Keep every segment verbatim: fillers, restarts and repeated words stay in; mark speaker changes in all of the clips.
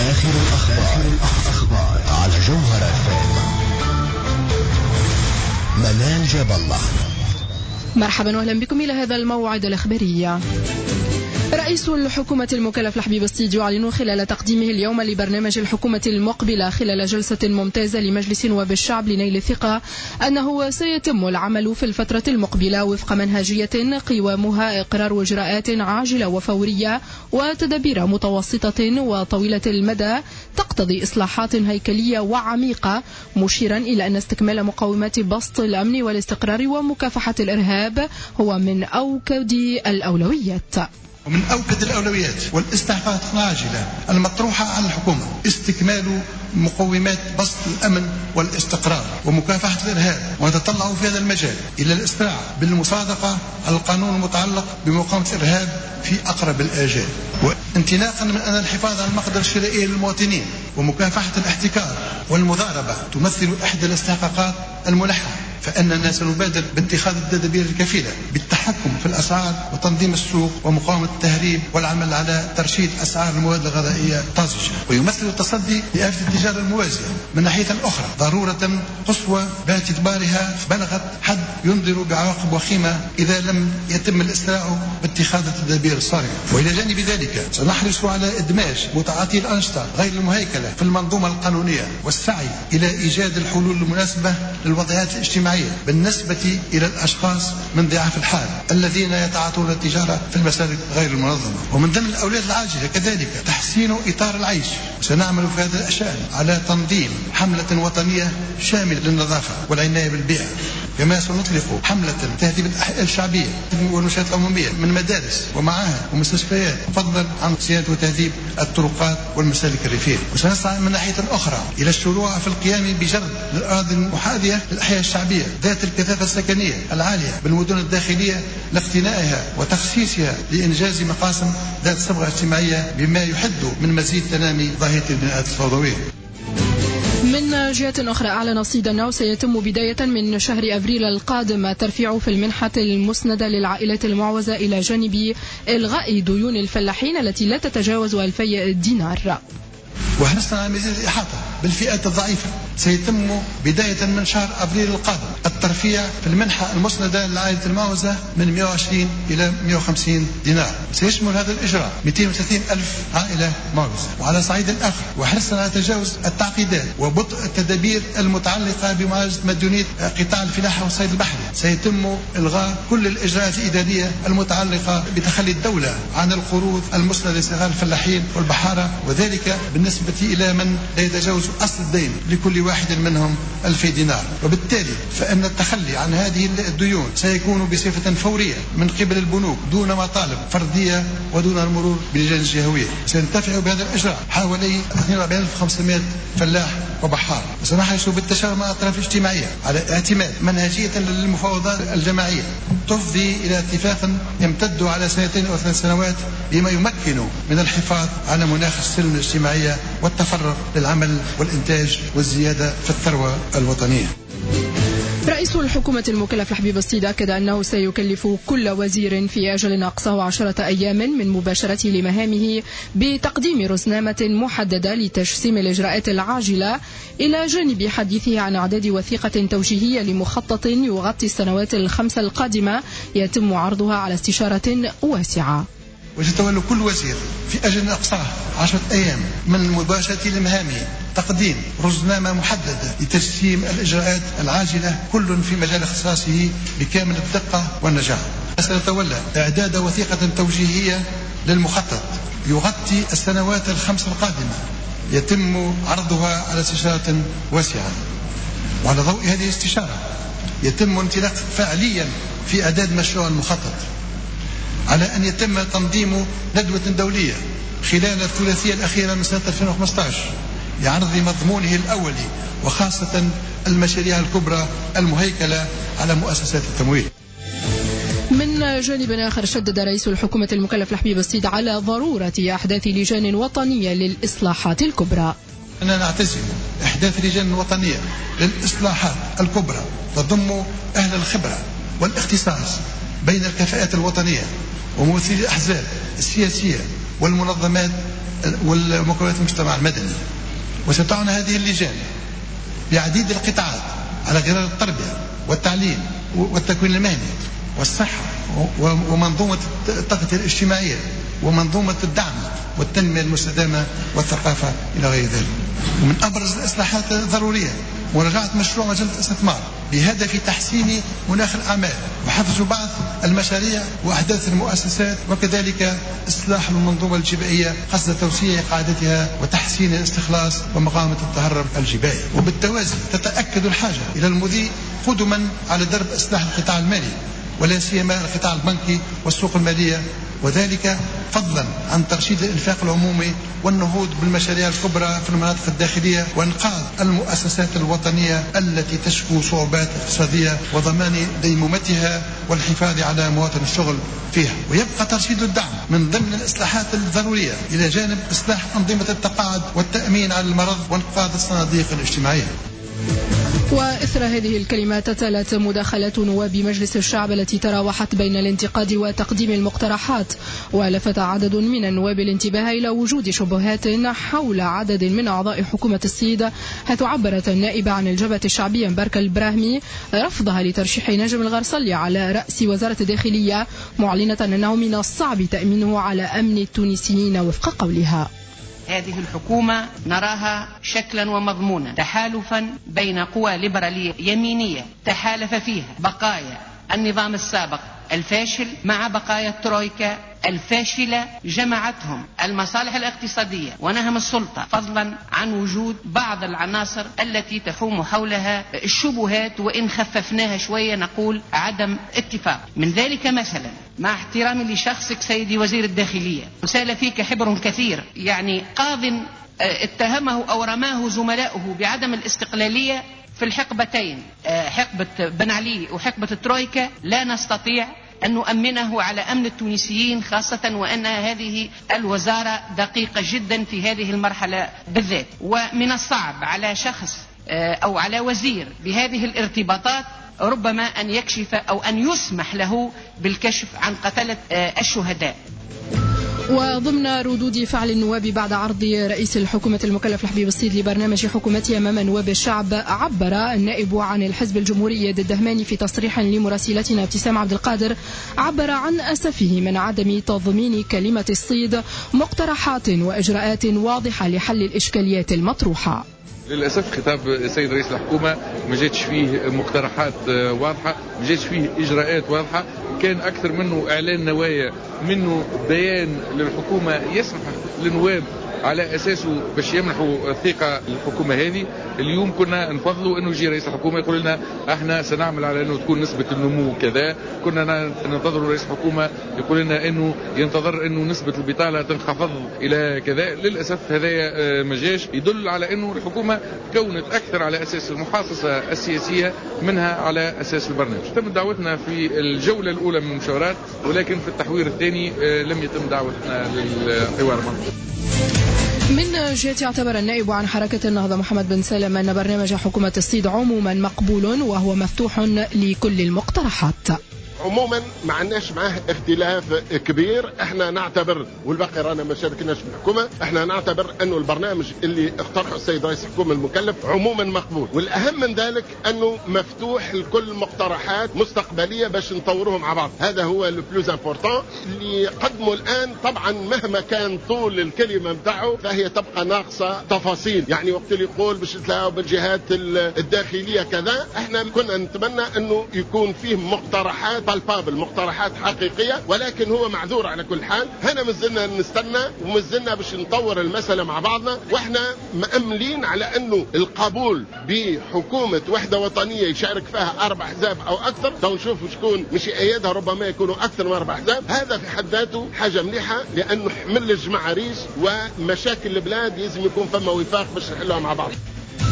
Speaker 1: آخر الأخبار على جوهرة فام. منال جاب الله.
Speaker 2: مرحبا واهلا بكم إلى هذا الموعد الإخباري. رئيس الحكومة المكلف لحبيب الصيد يعلن خلال تقديمه اليوم لبرنامج الحكومة المقبلة خلال جلسة ممتازة لمجلس نواب الشعب لنيل الثقة أنه سيتم العمل في الفترة المقبلة وفق منهجية قوامها إقرار إجراءات عاجلة وفورية وتدابير متوسطة وطويلة المدى تقتضي إصلاحات هيكلية وعميقة، مشيرا إلى أن استكمال مقومات بسط الأمن والاستقرار ومكافحة الإرهاب هو من أوكد الأولويات.
Speaker 3: ومن أوكد الأولويات والاستحقاقات العاجلة المطروحة على الحكومة استكمال مقومات بسط الأمن والاستقرار ومكافحة الإرهاب، ونتطلع في هذا المجال إلى الإسراع بالمصادقة على القانون المتعلق بمقاومة الإرهاب في أقرب الآجال، وانطلاقا من أن الحفاظ على المقدرة الشرائية للمواطنين ومكافحة الاحتكار والمضاربة تمثل إحدى الاستحقاقات الملحة، فإننا سنبادر باتخاذ التدابير الكفيلة بالتحكم في الأسعار وتنظيم السوق ومقاومة التهريب والعمل على ترشيد أسعار المواد الغذائية الطازجة. ويمثل التصدي لآفة التجارة الموازية من ناحية أخرى ضرورة قصوى باعتبارها بلغت حد ينذر بعواقب وخيمة إذا لم يتم الإسراع باتخاذ التدابير الصارمة. وإلى جانب ذلك سنحرص على إدماج متعاطي الأنشطة غير المهيكلة في المنظومة القانونية والسعي إلى إيجاد الحلول المناسبة للوضعيات الاجتماعية بالنسبة إلى الأشخاص من ضعاف الحال الذين يتعاطون التجارة في المسالك غير المنظمة. ومن ضمن الأولويات العاجلة كذلك تحسين إطار العيش، وسنعمل في هذا الأشأن على تنظيم حملة وطنية شاملة للنظافة والعناية بالبيئة، كما سنطلق حملة تهذيب الأحياء الشعبية والنشاط العمومية من مدارس ومعاهد ومستشفيات، فضلا عن صيانة وتهذيب الطرقات والمسالك الريفية. وسنسعى من ناحية أخرى إلى الشروع في القيام بجرد الأراضي المحاذية للأحياء الشعبية ذات الكثافة السكنية العالية بالمدن الداخلية لاقتنائها وتخصيصها لإنجاز مقاسم ذات صبغة اجتماعية بما يحد من مزيد تنامي ظاهرة البناءات الفوضوية.
Speaker 2: من جهة أخرى أعلن صيد أنه سيتم بداية من شهر أبريل القادم الترفيع في المنحة المسندة للعائلات المعوزة إلى جانب إلغاء ديون الفلاحين التي لا تتجاوز ألفي دينار.
Speaker 3: وحرصنا على مزيد الإحاطة بالفئات الضعيفة. سيتم بداية من شهر أبريل القادم الترفيع في المنحة المسندة للعائلة المعوزة من مئة وعشرين إلى مئة وخمسين دينار. سيشمل هذا الإجراء مئتين وثلاثين ألف عائلة معوزة. وعلى صعيد آخر وحرصنا على تجاوز التعقيدات وبطء التدابير المتعلقة بمعالجة مديونية قطاع الفلاحة والصيد البحري. سيتم إلغاء كل الإجراءات الإدارية المتعلقة بتخلي الدولة عن القروض المسندة لصغار الفلاحين والبحارة، وذلك بالنسبة إلى من لا يتجاوز أصل الدين لكل واحد منهم ألفي دينار. وبالتالي فإن التخلي عن هذه الديون سيكون بصفة فورية من قبل البنوك دون مطالب فردية ودون المرور بلجان الجهوية. سينتفع بهذا الإجراء حوالي اثنين وأربعين ألف وخمسمائة فلاح وبحار. وسنحرص بالتشاور مع الأطراف الاجتماعية على اعتماد منهجية للمفاوضات الجماعية تفضي إلى اتفاق يمتد على سنتين أو ثلاث سنوات بما يمكن من الحفاظ على مناخ السلم الاجتماعية والتفرغ للعمل والإنتاج والزيادة في الثروة الوطنية.
Speaker 2: رئيس الحكومة المكلف لحبيب الصيد أكد أنه سيكلف كل وزير في أجل أقصاه عشرة أيام من مباشرته لمهامه بتقديم رزنامة محددة لتجسيم الإجراءات العاجلة، إلى جانب حديثه عن إعداد وثيقة توجيهية لمخطط يغطي السنوات الخمسة القادمة يتم عرضها على استشارة واسعة.
Speaker 3: ويتولى كل وزير في أجل أقصاه عشرة أيام من مباشرة لمهامه تقديم رزنامة محددة لتجسيم الإجراءات العاجلة كل في مجال اختصاصه بكامل الدقة والنجاح. سنتولى إعداد وثيقة توجيهية للمخطط يغطي السنوات الخمس القادمة يتم عرضها على استشارة واسعة. وعلى ضوء هذه الاستشارة يتم انطلاق فعليا في إعداد مشروع المخطط، على أن يتم تنظيم ندوة دولية خلال الثلاثية الأخيرة من سنة ألفين وخمسة عشر لعرض مضمونه الأولي وخاصة المشاريع الكبرى المهيكلة على مؤسسات التمويل.
Speaker 2: من جانب آخر شدد رئيس الحكومة المكلف لحبيب الصيد على ضرورة إحداث لجان وطنية للإصلاحات الكبرى.
Speaker 3: أننا نعتزم إحداث لجان وطنية للإصلاحات الكبرى تضم أهل الخبرة والاختصاص بين الكفاءات الوطنية وممثلي الأحزاب السياسية والمنظمات والمكونات المجتمع المدني. وستعنى هذه اللجان بعديد القطاعات على غرار التربية والتعليم والتكوين المهني والصحة ومنظومة التغطية الاجتماعية ومنظومة الدعم والتنمية المستدامة والثقافة إلى غير ذلك. ومن أبرز الإصلاحات الضرورية مراجعة مشروع مجلة الاستثمار بهدف تحسين مناخ الأعمال وحفز بعض المشاريع وأحداث المؤسسات، وكذلك إصلاح المنظومة الجبائية قصد توسيع قاعدتها وتحسين الاستخلاص ومقاومة التهرب الجبائي. وبالتوازي تتأكد الحاجة إلى المضي قدما على درب إصلاح القطاع المالي ولا سيما القطاع البنكي والسوق المالية، وذلك فضلا عن ترشيد الإنفاق العمومي والنهوض بالمشاريع الكبرى في المناطق الداخلية وإنقاذ المؤسسات الوطنية التي تشكو صعوبات اقتصادية وضمان ديمومتها والحفاظ على مواطن الشغل فيها. ويبقى ترشيد الدعم من ضمن الإصلاحات الضرورية إلى جانب إصلاح أنظمة التقاعد والتأمين على المرض وإنقاذ الصناديق الاجتماعية.
Speaker 2: وإثر هذه الكلمات تلت مداخلات نواب مجلس الشعب التي تراوحت بين الانتقاد وتقديم المقترحات، ولفت عدد من النواب الانتباه إلى وجود شبهات حول عدد من أعضاء حكومة الصيد، حيث عبرت النائبة عن الجبهة الشعبية مباركة البراهمي رفضها لترشيح نجم الغرسلي على رأس وزارة الداخلية، معلنة أنه من الصعب تأمينه على أمن التونسيين وفق قولها.
Speaker 4: هذه الحكومة نراها شكلا ومضمونا تحالفا بين قوى ليبرالية يمينية تحالف فيها بقايا النظام السابق الفاشل مع بقايا الترويكا الفاشلة، جمعتهم المصالح الاقتصادية ونهم السلطة، فضلا عن وجود بعض العناصر التي تحوم حولها الشبهات، وإن خففناها شوية نقول عدم اتفاق. من ذلك مثلا مع احترامي لشخصك سيدي وزير الداخلية، وسال فيك حبر كثير، يعني قاض اتهمه أو رماه زملاؤه بعدم الاستقلالية في الحقبتين، حقبة بن علي وحقبة الترويكا، لا نستطيع أن نؤمنه على أمن التونسيين، خاصة وأن هذه الوزارة دقيقة جدا في هذه المرحلة بالذات. ومن الصعب على شخص أو على وزير بهذه الارتباطات ربما أن يكشف أو أن يسمح له بالكشف عن قتلة الشهداء.
Speaker 2: وضمن ردود فعل النواب بعد عرض رئيس الحكومة المكلف لحبيب الصيد لبرنامج حكومته أمام نواب الشعب، عبر النائب عن الحزب الجمهوري يد الدهماني في تصريح لمراسلتنا ابتسام عبد القادر، عبر عن أسفه من عدم تضمين كلمة الصيد مقترحات وإجراءات واضحة لحل الإشكاليات المطروحة.
Speaker 5: للأسف خطاب السيد رئيس الحكومة ما جاتش فيه مقترحات واضحة، ما جاتش فيه إجراءات واضحة، كان أكثر منه إعلان نوايا، منه بيان للحكومة يسمح للنواب على أساسه باش يمنحوا الثقة للحكومة هذه. اليوم كنا نفضلوا أنه يجي رئيس الحكومة يقول لنا احنا سنعمل على أنه تكون نسبة النمو كذا، كنا ننتظر رئيس الحكومة يقول لنا أنه ينتظر أنه نسبة البطالة تنخفض إلى كذا. للأسف هذا ما جاش، يدل على أنه الحكومة كونت أكثر على أساس المحاصصة السياسية منها على أساس البرنامج. تم دعوتنا في الجولة الأولى من المشاورات، ولكن في التحوير الثاني لم يتم دعوتنا للحوار معه.
Speaker 2: من جهة اعتبر النائب عن حركة النهضة محمد بن سالم أن برنامج حكومة الصيد عموما مقبول وهو مفتوح لكل المقترحات.
Speaker 6: عموما ما عندناش معاه اختلاف كبير، احنا نعتبر والباقي رانا ما شاركناش في الحكومه، احنا نعتبر انه البرنامج اللي اقترحه السيد رئيس الحكومه المكلف عموما مقبول، والاهم من ذلك انه مفتوح لكل مقترحات مستقبليه باش نطوروهم مع بعض. هذا هو لو بلوز امبورطون اللي قدمه الان. طبعا مهما كان طول الكلمه بتاعه فهي تبقى ناقصه تفاصيل، يعني وقت اللي يقول باش تلاقوا بالجهات الداخليه كذا، احنا كنا نتمنى انه يكون فيه مقترحات بالبابل، مقترحات حقيقية، ولكن هو معذور على كل حال. هنا مازلنا نستنى ومازلنا باش نطور المسألة مع بعضنا، واحنا مأملين على انه القبول بحكومة وحدة وطنية يشارك فيها اربع احزاب او اكثر، تو نشوفوا شكون مش يأيدها، ربما يكونوا اكثر من اربع احزاب. هذا في حد ذاته حاجة مليحة، لانه حمل الجماعة ريش ومشاكل البلاد لازم يكون فما وفاق باش نحلوها مع بعض.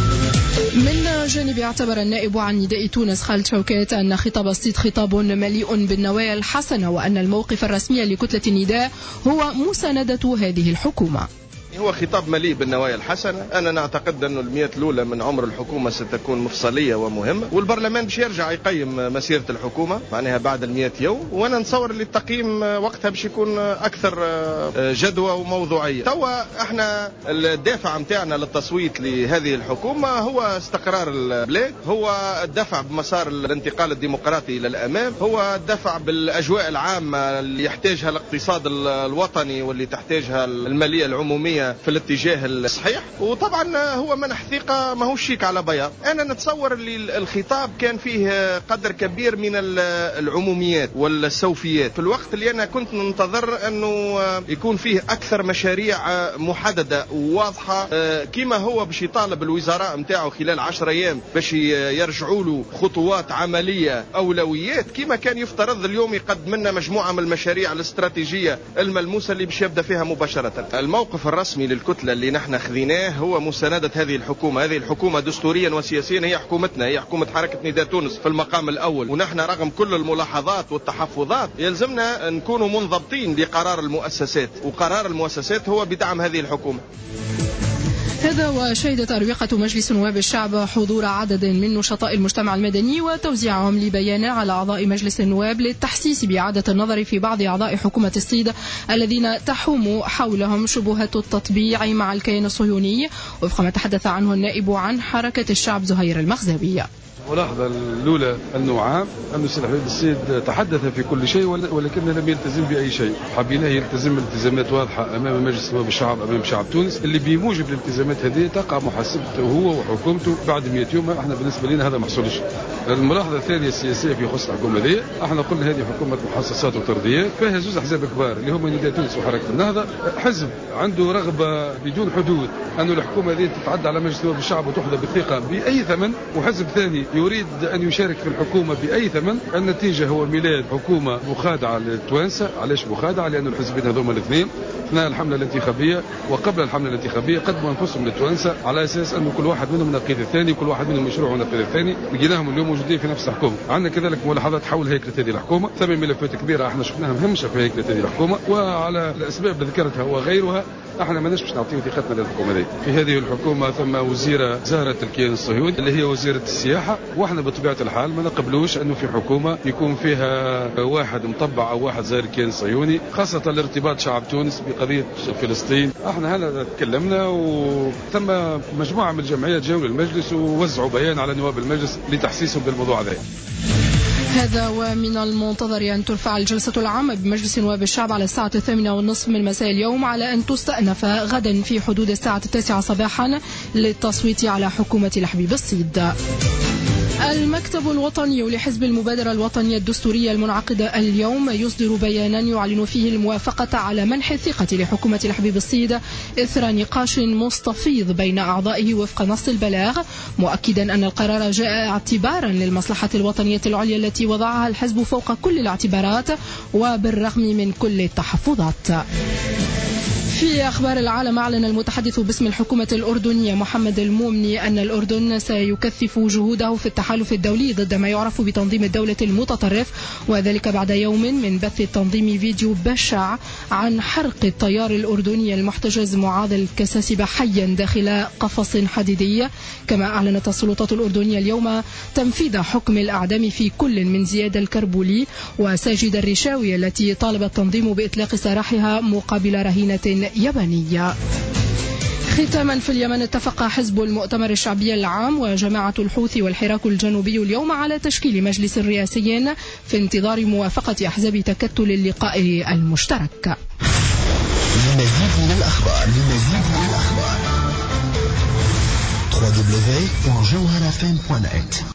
Speaker 2: من جانب اعتبر النائب عن نداء تونس خالد شوكات أن خطاب الصيد خطاب مليء بالنوايا الحسنة، وأن الموقف الرسمي لكتلة النداء هو مساندة هذه الحكومة.
Speaker 7: هو خطاب مليء بالنوايا الحسنة. أنا نعتقد أن المئة الأولى من عمر الحكومة ستكون مفصلية ومهمة، والبرلمان باش يرجع يقيم مسيرة الحكومة معناها بعد المئة يوم، وأنا نتصور اللي التقييم وقتها باش يكون أكثر جدوى وموضوعية. توا احنا الدافع متاعنا للتصويت لهذه الحكومة هو استقرار البلاد، هو الدفع بمسار الانتقال الديمقراطي إلى الأمام، هو الدفع بالأجواء العامة اللي يحتاجها الاقتصاد الوطني واللي تحتاجها المالية العمومية في الاتجاه الصحيح، وطبعا هو منح ثقة ما هو شيك على بياض. أنا نتصور اللي الخطاب كان فيه قدر كبير من العموميات والسوفيات في الوقت اللي أنا كنت ننتظر أنه يكون فيه أكثر مشاريع محددة وواضحة، كما هو باش يطالب الوزراء متاعه خلال عشر أيام باش يرجعوا له خطوات عملية أولويات، كما كان يفترض اليوم يقدم لنا مجموعة من المشاريع الاستراتيجية الملموسة اللي باش يبدأ فيها مباشرة. الموقف الرسمي للكتلة اللي نحن خذيناه هو مساندة هذه الحكومة. هذه الحكومة دستوريا وسياسيا هي حكومتنا، هي حكومة حركة نداء تونس في المقام الأول، ونحن رغم كل الملاحظات والتحفظات يلزمنا نكونوا منضبطين بقرار المؤسسات، وقرار المؤسسات هو بدعم هذه الحكومة.
Speaker 2: هذا وشهدت أروقة مجلس نواب الشعب حضور عدد من نشطاء المجتمع المدني وتوزيعهم لبيان على أعضاء مجلس النواب للتحسيس بإعادة النظر في بعض أعضاء حكومة الصيد الذين تحوم حولهم شبهة التطبيع مع الكيان الصهيوني، وفق ما تحدث عنه النائب عن حركة الشعب زهير المغزاوي.
Speaker 8: الملاحظة الأولى أنه عام أن السيد حبيب السيد تحدث في كل شيء ولكنه لم يلتزم بأي شيء. حبيناه يلتزم التزامات واضحة أمام مجلس نواب الشعب، أمام شعب تونس، اللي بموجب الالتزامات هذه تقع محاسبته هو وحكومته بعد مئة يوم. احنا بالنسبة لنا هذا ما حصلش. الملاحظة الثانية السياسية في خصوص الحكومة هذه، احنا قلنا هذه حكومة محاصصات وترضيات، فيها زوج أحزاب كبار اللي هم نداء تونس وحركة النهضة. حزب عنده رغبة بدون حدود أن الحكومة هذه تتعدى على مجلس نواب الشعب وتحظى بالثقة بأي ثمن، وحزب ثاني يريد أن يشارك في الحكومة بأي ثمن. النتيجة هو ميلاد حكومة مخادعة للتوانسة. علاش مخادعة؟ لأن الحزبين هذوما الاثنين أثناء الحملة الانتخابية وقبل الحملة الانتخابية قدموا أنفسهم للتوانسة على أساس أن كل واحد منهم نقيض الثاني، كل واحد منهم مشروع ونقيض الثاني. لقيناهم اليوم موجودين في نفس الحكومة. عندنا كذلك ملاحظات حول هيكلة هذه الحكومة، ثمان ملفات كبيرة احنا شفناها مهمشة في هيكلة هذه الحكومة، وعلى الأسباب اللي ذكرتها وغيرها احنا ما نجمش نعطيو ثقتنا للحكومة هذه. في هذه الحكومة ثم وزيرة زهرة الكيان الصهيوني اللي هي وزيرة السياحة، واحنا بطبيعة الحال ما نقبلوش انه في حكومة يكون فيها واحد مطبع او واحد زهر الكيان الصهيوني، خاصة لارتباط شعب تونس بقضية فلسطين. احنا هذا تكلمنا، وثم مجموعة من الجمعيات جاوا للمجلس ووزعوا بيان على نواب المجلس لتحسيسهم بالموضوع هذا.
Speaker 2: هذا ومن المنتظر أن ترفع الجلسة العامة بمجلس نواب الشعب على الساعة الثامنة والنصف من مساء اليوم، على أن تستأنف غدا في حدود الساعة التاسعة صباحا للتصويت على حكومة لحبيب الصيد. المكتب الوطني لحزب المبادرة الوطنية الدستورية المنعقدة اليوم يصدر بيانا يعلن فيه الموافقة على منح الثقة لحكومة لحبيب الصيد إثر نقاش مستفيض بين أعضائه وفق نص البلاغ، مؤكدا أن القرار جاء اعتبارا للمصلحة الوطنية العليا التي وضعها الحزب فوق كل الاعتبارات وبالرغم من كل التحفظات. في أخبار العالم، أعلن المتحدث باسم الحكومة الأردنية محمد المومني أن الأردن سيكثف جهوده في التحالف الدولي ضد ما يعرف بتنظيم الدولة المتطرف، وذلك بعد يوم من بث التنظيم فيديو بشع عن حرق الطيار الأردني المحتجز معاذ الكساسبة حيا داخل قفص حديدي. كما أعلنت السلطات الأردنية اليوم تنفيذ حكم الأعدام في كل من زياد الكربولي وساجد الرشاوي التي طالب التنظيم بإطلاق سراحها مقابل رهينة يابانية. ختاما، في اليمن اتفق حزب المؤتمر الشعبي العام وجماعة الحوثي والحراك الجنوبي اليوم على تشكيل مجلس رئاسي في انتظار موافقة أحزاب تكتل اللقاء المشترك.
Speaker 1: للمزيد من الأخبار للمزيد من الأخبار دبليو دبليو دبليو دوت جوهرة إف إم دوت نت.